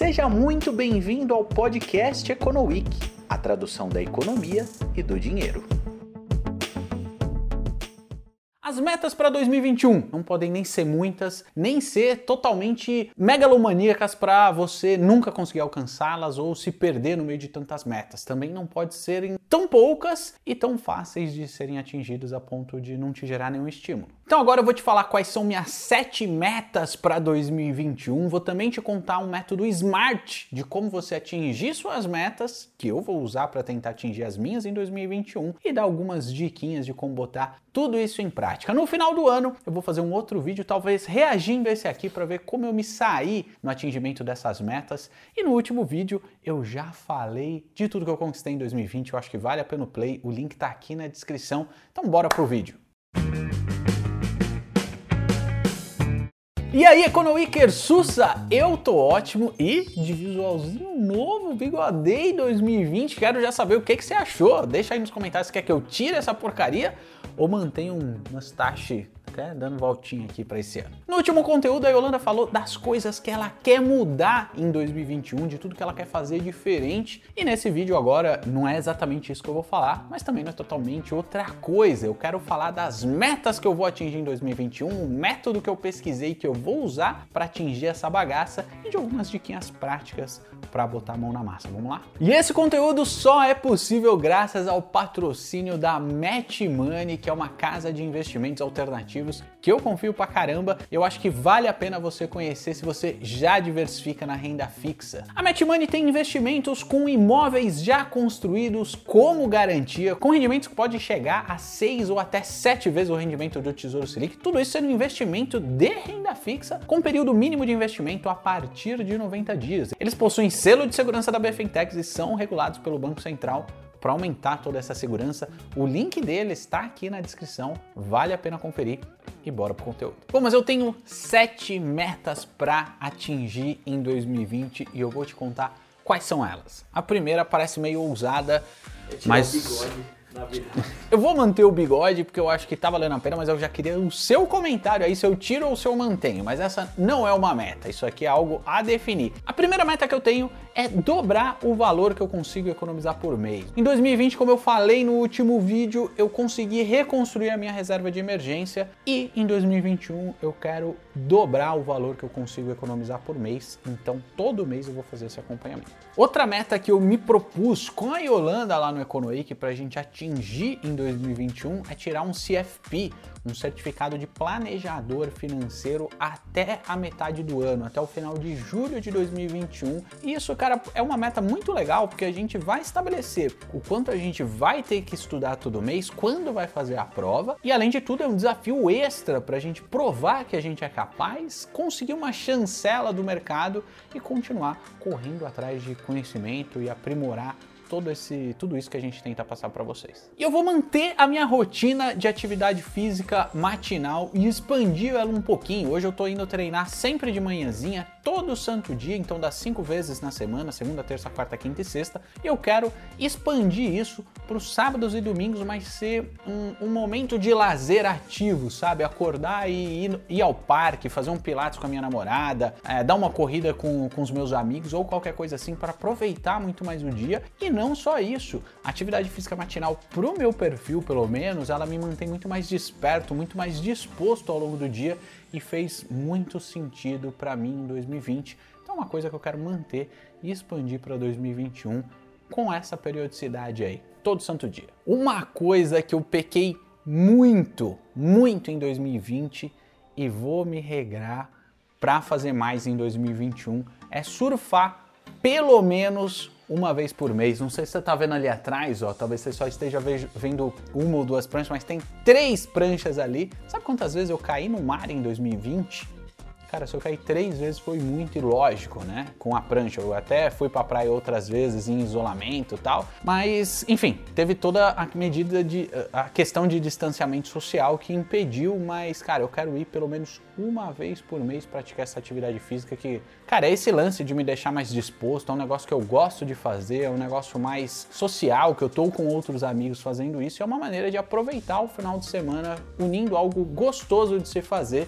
Seja muito bem-vindo ao podcast EconoWeek, a tradução da economia e do dinheiro. As metas para 2021 não podem nem ser muitas, nem ser totalmente megalomaníacas para você nunca conseguir alcançá-las ou se perder no meio de tantas metas. Também não pode serem tão poucas e tão fáceis de serem atingidas a ponto de não te gerar nenhum estímulo. Então agora eu vou te falar quais são minhas 7 metas para 2021. Vou também te contar um método SMART de como você atingir suas metas, que eu vou usar para tentar atingir as minhas em 2021 e dar algumas diquinhas de como botar tudo isso em prática. No final do ano eu vou fazer um outro vídeo, talvez reagindo a esse aqui, para ver como eu me saí no atingimento dessas metas. E no último vídeo eu já falei de tudo que eu conquistei em 2020, eu acho que vale a pena o play, o link tá aqui na descrição. Então bora pro vídeo. E aí, EconoWeeker Sussa, eu tô ótimo e de visualzinho novo, bigodei 2020, quero já saber o que você achou. Deixa aí nos comentários se quer que eu tire essa porcaria ou mantenha um mustache até dando voltinha aqui para esse ano. No último conteúdo, a Yolanda falou das coisas que ela quer mudar em 2021, de tudo que ela quer fazer diferente. E nesse vídeo agora não é exatamente isso que eu vou falar, mas também não é totalmente outra coisa. Eu quero falar das metas que eu vou atingir em 2021, o método que eu pesquisei que eu vou usar para atingir essa bagaça e de algumas diquinhas práticas para botar a mão na massa. Vamos lá? E esse conteúdo só é possível graças ao patrocínio da Match Money, que é uma casa de investimentos alternativos que eu confio pra caramba. Eu acho que vale a pena você conhecer se você já diversifica na renda fixa. A Match Money tem investimentos com imóveis já construídos como garantia, com rendimentos que pode chegar a 6 ou até 7 vezes o rendimento do Tesouro Selic. Tudo isso sendo um investimento de renda fixa com período mínimo de investimento a partir de 90 dias. Eles possuem selo de segurança da BFintex e são regulados pelo Banco Central. Para aumentar toda essa segurança, o link dele está aqui na descrição, vale a pena conferir e bora pro conteúdo. Bom, mas eu tenho 7 metas para atingir em 2020 e eu vou te contar quais são elas. A primeira parece meio ousada, mas... Eu vou manter o bigode porque eu acho que tá valendo a pena, mas eu já queria o seu comentário aí se eu tiro ou se eu mantenho. Mas essa não é uma meta, isso aqui é algo a definir. A primeira meta que eu tenho é dobrar o valor que eu consigo economizar por mês. Em 2020, como eu falei no último vídeo, eu consegui reconstruir a minha reserva de emergência e em 2021 eu quero dobrar o valor que eu consigo economizar por mês. Então todo mês eu vou fazer esse acompanhamento. Outra meta que eu me propus com a Yolanda lá no EconoWeek pra gente atingir em 2021 é tirar um CFP, um certificado de planejador financeiro até a metade do ano, até o final de julho de 2021. E isso, cara, é uma meta muito legal porque a gente vai estabelecer o quanto a gente vai ter que estudar todo mês, quando vai fazer a prova e, além de tudo, é um desafio extra para a gente provar que a gente é capaz, conseguir uma chancela do mercado e continuar correndo atrás de conhecimento e aprimorar tudo isso que a gente tenta passar para vocês. E eu vou manter a minha rotina de atividade física matinal e expandir ela um pouquinho. Hoje eu tô indo treinar sempre de manhãzinha, todo santo dia, então dá 5 vezes na semana, segunda, terça, quarta, quinta e sexta. E eu quero expandir isso para os sábados e domingos, mas ser um momento de lazer ativo, sabe? Acordar e ir ao parque, fazer um pilates com a minha namorada, dar uma corrida com os meus amigos ou qualquer coisa assim para aproveitar muito mais o dia. E não só isso, a atividade física matinal pro meu perfil, pelo menos, ela me mantém muito mais desperto, muito mais disposto ao longo do dia e fez muito sentido para mim em 2020. Então é uma coisa que eu quero manter e expandir para 2021 com essa periodicidade aí, todo santo dia. Uma coisa que eu pequei muito em 2020 e vou me regrar para fazer mais em 2021 é surfar pelo menos uma vez por mês. Não sei se você tá vendo ali atrás, ó, talvez você só esteja vendo uma ou duas pranchas, mas tem 3 pranchas ali. Sabe quantas vezes eu caí no mar em 2020? Cara, se eu caí 3 vezes foi muito ilógico, né? Com a prancha. Eu até fui pra praia outras vezes em isolamento e tal. Mas, enfim, teve toda a medida a questão de distanciamento social que impediu, mas, cara, eu quero ir pelo menos uma vez por mês praticar essa atividade física que, cara, é esse lance de me deixar mais disposto, é um negócio que eu gosto de fazer, é um negócio mais social, que eu tô com outros amigos fazendo isso, é uma maneira de aproveitar o final de semana unindo algo gostoso de se fazer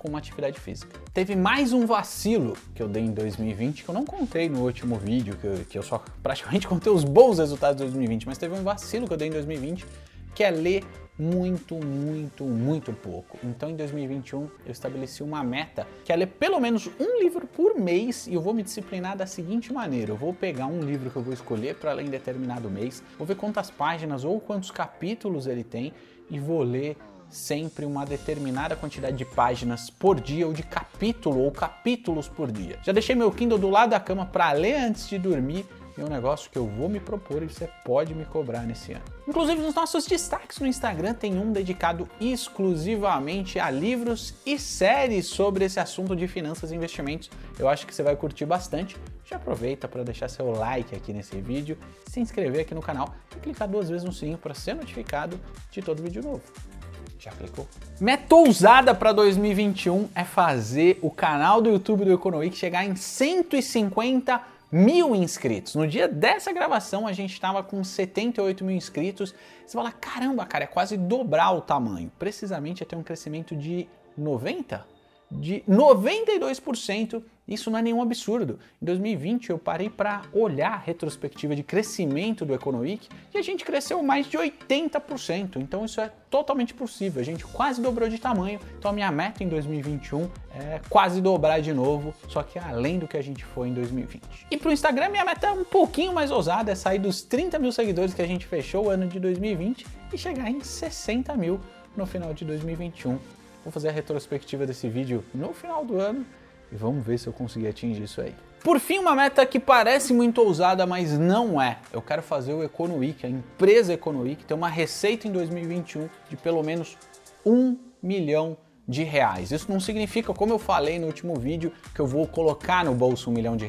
com uma atividade física. Teve mais um vacilo que eu dei em 2020, que eu não contei no último vídeo, que eu só praticamente contei os bons resultados de 2020, mas teve um vacilo que eu dei em 2020, que é ler muito pouco. Então em 2021 eu estabeleci uma meta que é ler pelo menos um livro por mês, e eu vou me disciplinar da seguinte maneira: eu vou pegar um livro que eu vou escolher para ler em determinado mês, vou ver quantas páginas ou quantos capítulos ele tem e vou ler sempre uma determinada quantidade de páginas por dia, ou de capítulo ou capítulos por dia. Já deixei meu Kindle do lado da cama para ler antes de dormir, e é um negócio que eu vou me propor e você pode me cobrar nesse ano. Inclusive, nos nossos destaques no Instagram tem um dedicado exclusivamente a livros e séries sobre esse assunto de finanças e investimentos. Eu acho que você vai curtir bastante. Já aproveita para deixar seu like aqui nesse vídeo, se inscrever aqui no canal e clicar 2 vezes no sininho para ser notificado de todo vídeo novo. Já clicou? Meta ousada para 2021 é fazer o canal do YouTube do Econoweek chegar em 150 mil inscritos. No dia dessa gravação a gente estava com 78 mil inscritos. Você fala, caramba, cara, é quase dobrar o tamanho. Precisamente é ter um crescimento de 92%. Isso não é nenhum absurdo. Em 2020 eu parei para olhar a retrospectiva de crescimento do Econoweek e a gente cresceu mais de 80%. Então isso é totalmente possível. A gente quase dobrou de tamanho. Então a minha meta em 2021 é quase dobrar de novo, só que além do que a gente foi em 2020. E para o Instagram minha meta é um pouquinho mais ousada, é sair dos 30 mil seguidores que a gente fechou o ano de 2020 e chegar em 60 mil no final de 2021. Vou fazer a retrospectiva desse vídeo no final do ano e vamos ver se eu conseguir atingir isso aí. Por fim, uma meta que parece muito ousada, mas não é. Eu quero fazer o Econoweek, a empresa Econoweek, ter uma receita em 2021 de pelo menos R$1 milhão. Isso não significa, como eu falei no último vídeo, que eu vou colocar no bolso R$1 milhão.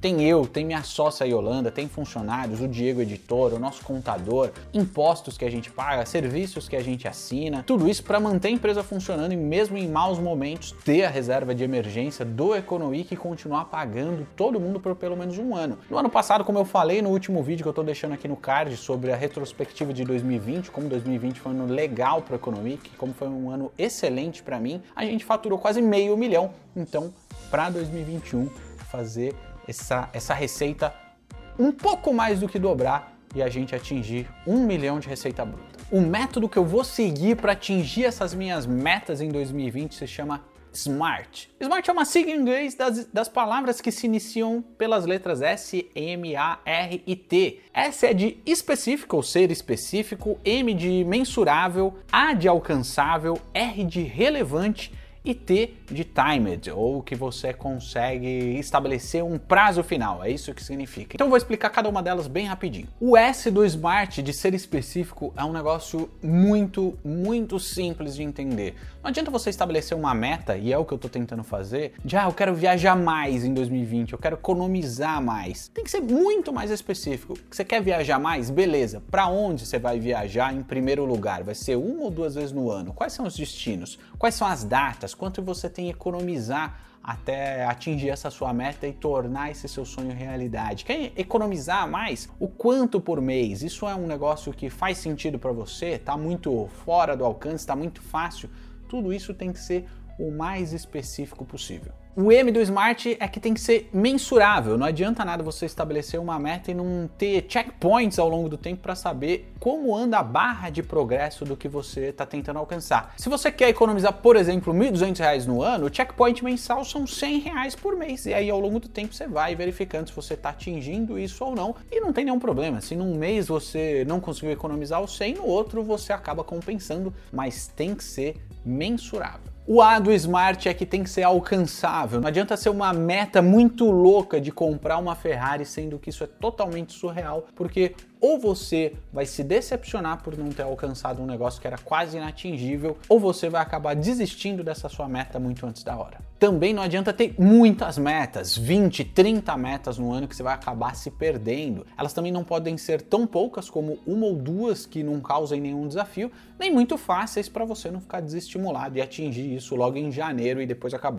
Tem minha sócia Yolanda, tem funcionários, o Diego editor, o nosso contador, impostos que a gente paga, serviços que a gente assina, tudo isso para manter a empresa funcionando e mesmo em maus momentos ter a reserva de emergência do Econoweek e continuar pagando todo mundo por pelo menos um ano. No ano passado, como eu falei no último vídeo que eu tô deixando aqui no card sobre a retrospectiva de 2020, como 2020 foi um ano legal para o Econoweek, como foi um ano excelente para mim, a gente faturou quase R$500 mil. Então, para 2021, fazer essa receita um pouco mais do que dobrar e a gente atingir R$1 milhão de receita bruta. O método que eu vou seguir para atingir essas minhas metas em 2020 se chama SMART. SMART é uma sigla em inglês das palavras que se iniciam pelas letras S, M, A, R e T. S é de específico ou ser específico, M de mensurável, A de alcançável, R de relevante e T de timed, ou que você consegue estabelecer um prazo final, é isso que significa. Então eu vou explicar cada uma delas bem rapidinho. O S do SMART, de ser específico, é um negócio muito simples de entender. Não adianta você estabelecer uma meta, e é o que eu tô tentando fazer, de eu quero viajar mais em 2020, eu quero economizar mais. Tem que ser muito mais específico. Você quer viajar mais? Beleza. Para onde você vai viajar em primeiro lugar? Vai ser 1 ou 2 vezes no ano? Quais são os destinos? Quais são as datas? Quanto você tem que economizar até atingir essa sua meta e tornar esse seu sonho realidade? Quer economizar mais? O quanto por mês? Isso é um negócio que faz sentido para você? Tá muito fora do alcance? Tá muito fácil? Tudo isso tem que ser o mais específico possível. O M do SMART é que tem que ser mensurável. Não adianta nada você estabelecer uma meta e não ter checkpoints ao longo do tempo para saber como anda a barra de progresso do que você está tentando alcançar. Se você quer economizar, por exemplo, R$1.200 no ano, o checkpoint mensal são R$100 por mês. E aí, ao longo do tempo, você vai verificando se você está atingindo isso ou não. E não tem nenhum problema. Se num mês você não conseguiu economizar o 100, no outro você acaba compensando, mas tem que ser mensurável. O A do SMART é que tem que ser alcançável. Não adianta ser uma meta muito louca de comprar uma Ferrari, sendo que isso é totalmente surreal, porque ou você vai se decepcionar por não ter alcançado um negócio que era quase inatingível, ou você vai acabar desistindo dessa sua meta muito antes da hora. Também não adianta ter muitas metas, 20, 30 metas no ano que você vai acabar se perdendo. Elas também não podem ser tão poucas como 1 ou 2 que não causem nenhum desafio, nem muito fáceis para você não ficar desestimulado e atingir isso logo em janeiro e depois acabou. O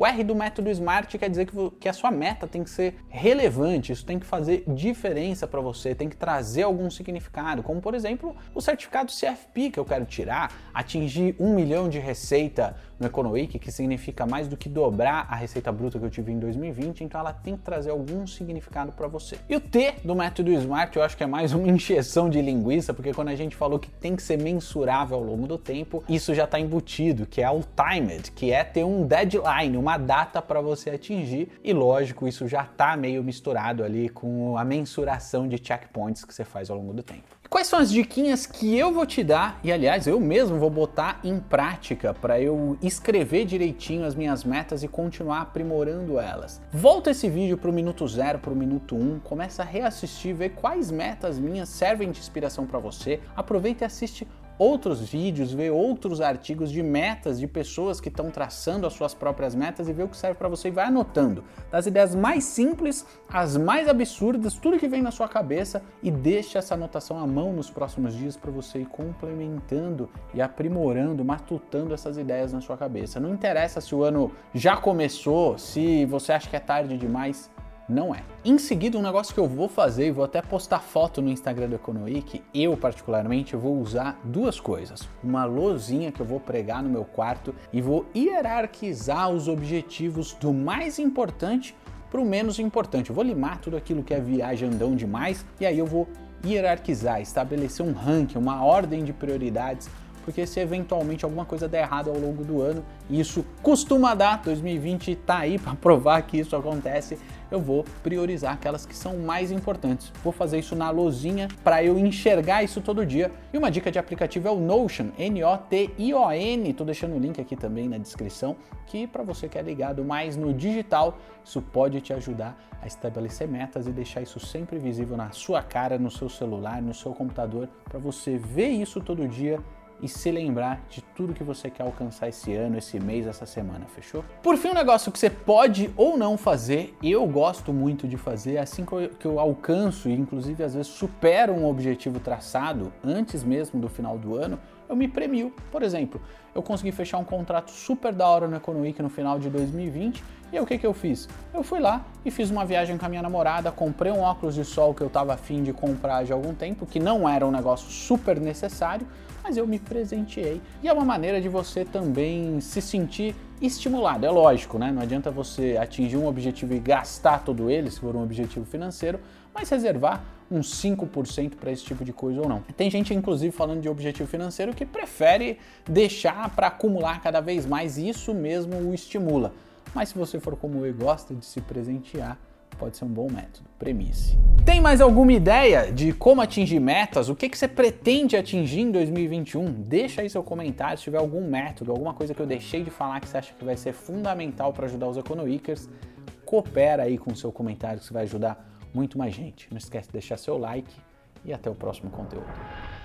O R do método SMART quer dizer que a sua meta tem que ser relevante, isso tem que fazer diferença para você, tem que trazer algum significado, como por exemplo o certificado CFP que eu quero tirar, atingir 1 milhão de receita no Econoweek, que significa mais do que dobrar a receita bruta que eu tive em 2020, então ela tem que trazer algum significado para você. E o T do método SMART eu acho que é mais uma encheção de linguiça, porque quando a gente falou que tem que ser mensurável ao longo do tempo, isso já está embutido, que é o timed, que é ter um deadline, uma data para você atingir, e lógico, isso já está meio misturado ali com a mensuração de checkpoints que você faz ao longo do tempo. E quais são as diquinhas que eu vou te dar, e aliás, eu mesmo vou botar em prática para eu escrever direitinho as minhas metas e continuar aprimorando elas? Volta esse vídeo para o minuto 0, para o minuto 1, começa a reassistir, ver quais metas minhas servem de inspiração para você, aproveita e assiste outros vídeos, ver outros artigos de metas de pessoas que estão traçando as suas próprias metas e ver o que serve para você e vai anotando. Das ideias mais simples às mais absurdas, tudo que vem na sua cabeça, e deixa essa anotação à mão nos próximos dias para você ir complementando e aprimorando, matutando essas ideias na sua cabeça. Não interessa se o ano já começou, se você acha que é tarde demais. Não é. Em seguida, um negócio que eu vou fazer, e vou até postar foto no Instagram do Econoweek, eu particularmente vou usar duas coisas. Uma lousinha que eu vou pregar no meu quarto e vou hierarquizar os objetivos do mais importante para o menos importante. Eu vou limar tudo aquilo que é viajandão demais e aí eu vou hierarquizar, estabelecer um ranking, uma ordem de prioridades, porque se eventualmente alguma coisa der errado ao longo do ano, e isso costuma dar, 2020 tá aí para provar que isso acontece, eu vou priorizar aquelas que são mais importantes. Vou fazer isso na lousinha para eu enxergar isso todo dia. E uma dica de aplicativo é o Notion, N-O-T-I-O-N, tô deixando o link aqui também na descrição, que para você que é ligado mais no digital, isso pode te ajudar a estabelecer metas e deixar isso sempre visível na sua cara, no seu celular, no seu computador, para você ver isso todo dia e se lembrar de tudo que você quer alcançar esse ano, esse mês, essa semana, fechou? Por fim, um negócio que você pode ou não fazer, eu gosto muito de fazer, assim que eu alcanço e inclusive às vezes supero um objetivo traçado antes mesmo do final do ano, eu me premio. Por exemplo, eu consegui fechar um contrato super da hora no Econoweek no final de 2020 e aí o que eu fiz? Eu fui lá e fiz uma viagem com a minha namorada, comprei um óculos de sol que eu estava afim de comprar de algum tempo, que não era um negócio super necessário, mas eu me presenteei. E é uma maneira de você também se sentir estimulado. É lógico, né? Não adianta você atingir um objetivo e gastar todo ele, se for um objetivo financeiro, mas reservar uns 5% para esse tipo de coisa ou não. Tem gente, inclusive, falando de objetivo financeiro que prefere deixar para acumular cada vez mais, e isso mesmo o estimula. Mas se você for como eu e gosta de se presentear, pode ser um bom método. Premie-se. Tem mais alguma ideia de como atingir metas? O que você pretende atingir em 2021? Deixa aí seu comentário se tiver algum método, alguma coisa que eu deixei de falar que você acha que vai ser fundamental para ajudar os Econoweekers. Coopera aí com o seu comentário que isso vai ajudar muito mais gente. Não esquece de deixar seu like e até o próximo conteúdo.